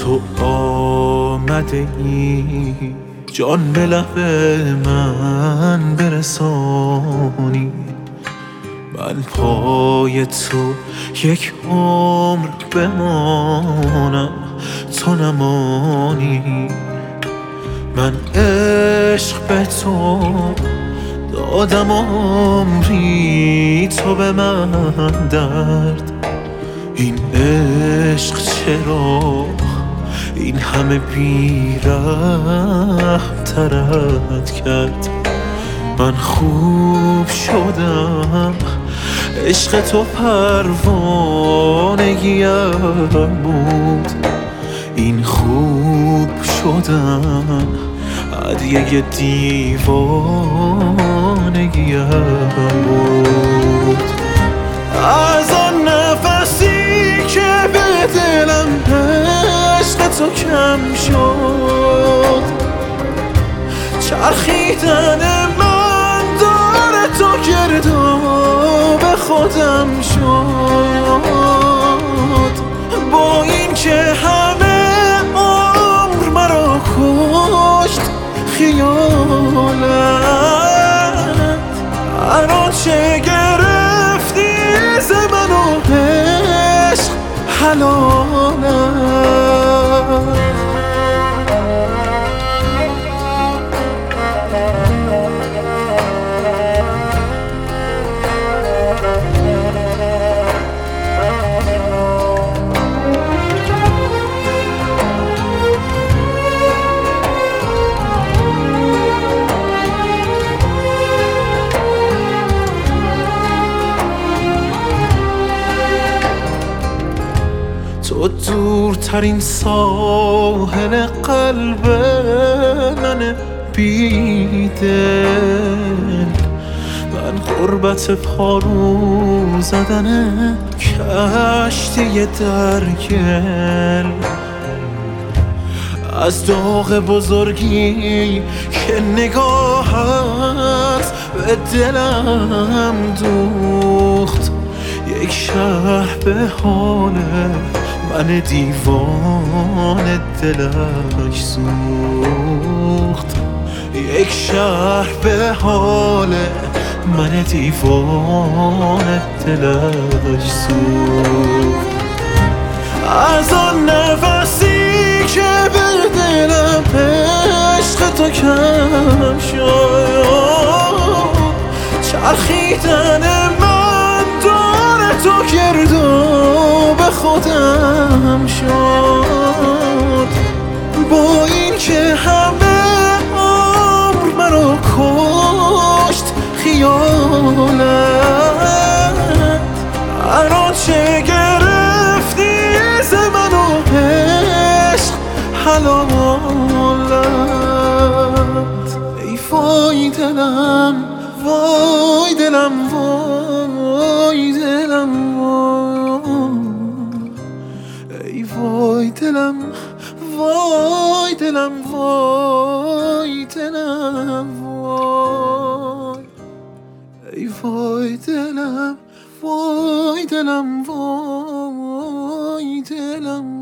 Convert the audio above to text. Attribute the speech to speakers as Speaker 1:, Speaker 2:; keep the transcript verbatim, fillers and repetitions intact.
Speaker 1: تو آمده ای جان به لب من برسانی، من پای تو یک عمر بمانم تو نمانی. من عشق به تو دادم عمری، تو به من درد. این عشق چرا این همه بی‌رحم ترت کرد؟ من خوب شدم عشق تو پروانگیم بود، این خوب شدن هدیه دیوانگیم بود. از آن نفسی که به دلم عشق تو کم شد، چرخیدن من داره تو گرداب خودم شد. با این که همه عمر مرا کشت خیالت، هر آنچه گرفتی ز من و عشق حلالت. تو دورترین ساحل قلب من بیدل، من غربت پارو زدن کشتی در گل. از داغ بزرگی که نگاهت به دلم دوخت، یک شهر به حال من دیوان دلش سوخت، یک شهر به حال من دیوان دلش سوخت. از آن نفسی که به دلم عشق تو کم شد، چرخیدن من داره تو گرداب خودم شد. با این که همه عمر مرا کشت خیالت، هر آنچه گرفتی ز من و عشق حلالت. ای وای دلم وای دلم وای دلم وای، ای وای دلم وای دلم وای دلم وای، ای وای دلم وای دلم وای دلم